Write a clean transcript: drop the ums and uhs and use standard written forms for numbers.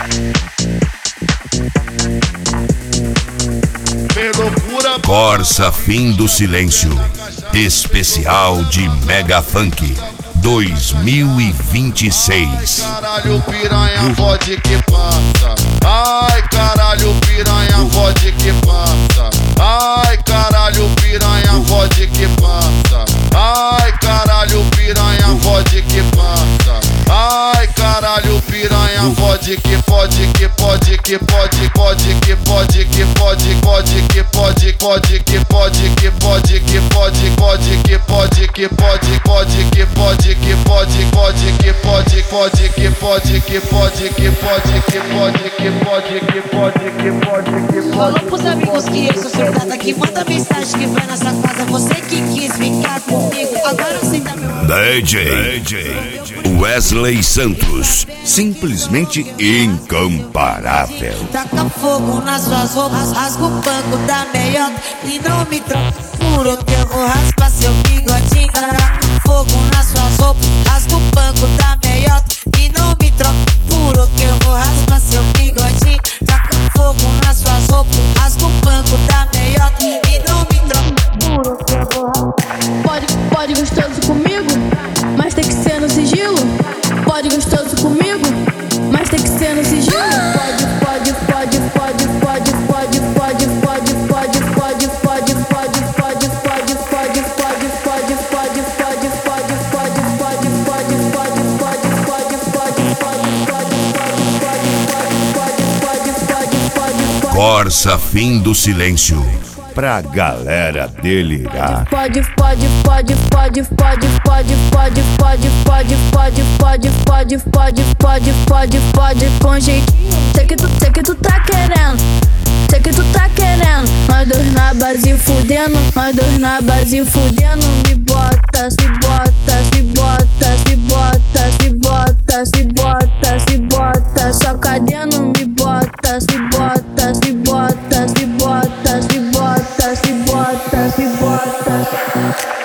Corsa Fim do Silêncio, especial de Mega Funk 2026. Caralho, piranha, fode que passa. Ai, caralho, piranha, fode que passa. Ai, caralho, piranha, fode que passa. Ai, caralho, piranha, fode que passa. Ai, caralho, piranha, fode que pode que pode que pode pode que pode que pode pode que pode pode que pode que pode que pode pode que pode que pode pode que pode que pode pode que pode pode que pode que pode que pode que pode que pode que pode que pode que pode. Falou pros amigos que eu sou soldada, que manda mensagem que vai nessa casa. Você que quis ficar comigo, agora você tá meu DJ Wesley Santos, simplesmente incomparável. Taca fogo nas suas roupas, rasga o banco da meiota e não me troca puro que eu vou raspar seu bigodinho. Taca fogo nas suas roupas, rasga o banco da meiota e não me troca puro que eu vou raspar seu bigodinho. Taca fogo nas suas roupas, rasga o banco da meiota e não me troca puro que eu vou raspar. Pode gostoso comigo, mas tem que ser no sigilo. Pode gostoso comigo, mas tem que ser no sigilo. Pode Corsa Fim do Silêncio, pra galera delirar. Pode com jeitinho. Sei que tu tá querendo. Sei que tu tá querendo. Nós dois na base fudendo. Nós dois na base fudendo. Me bota, se bota, se bota, se bota, se bota, se bota, se bota. Só cadendo. Me bota, se bota, se bota, se bota, se bota, se bota, se bota.